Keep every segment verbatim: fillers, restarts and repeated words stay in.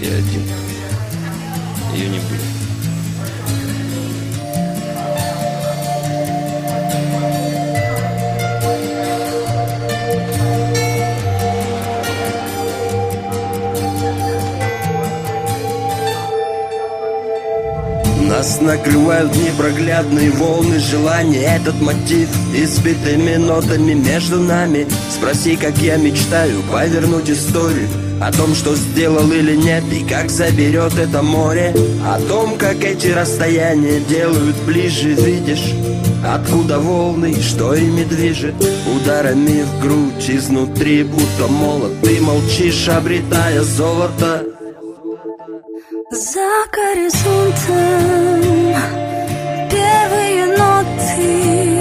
и один. Ее не будет. Нас накрывают непроглядные волны желания. Этот мотив избитыми нотами между нами. Спроси, как я мечтаю повернуть историю о том, что сделал или нет, и как заберет это море. О том, как эти расстояния делают ближе. Видишь, откуда волны, что ими движет. Ударами в грудь изнутри, будто молот. Ты молчишь, обретая золото. За горизонтом первые ноты.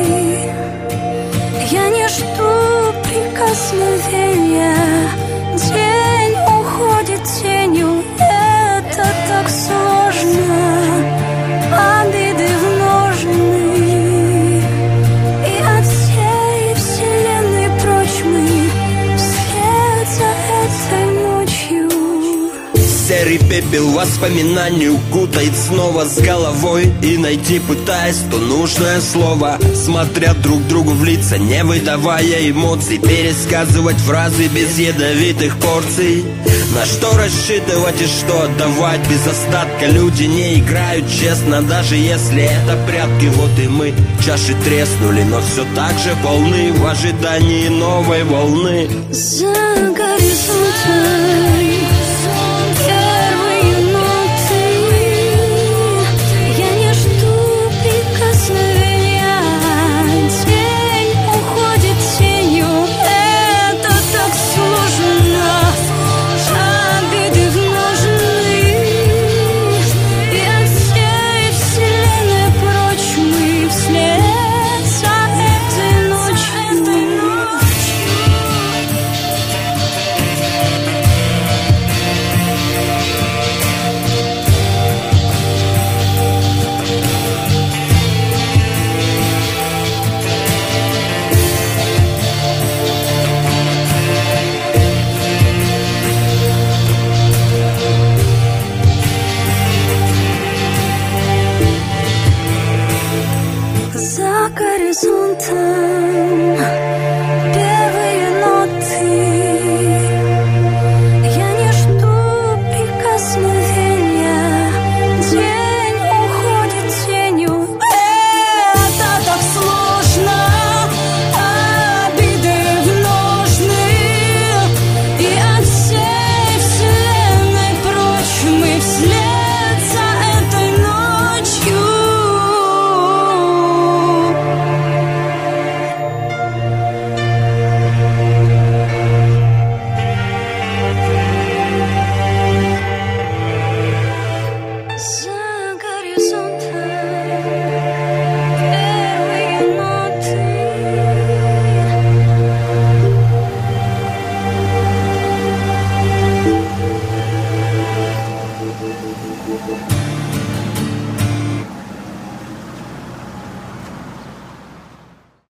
Я не жду прикосновения. День уходит тенью. Это так сложно. Обиды в ножны. И от всей вселенной прочь мы вслед за этой ночью. Серый пепел воспоминаний укутает снова с головой. И найти пытаясь то нужное слово. Смотря друг другу в лица, не выдавая эмоций. Пересказывать фразы без ядовитых порций. На что рассчитывать и что отдавать без остатка. Люди не играют честно, даже если это прятки. Вот и мы, чаши треснули, но все так же полны в ожидании новой волны. За горизонтом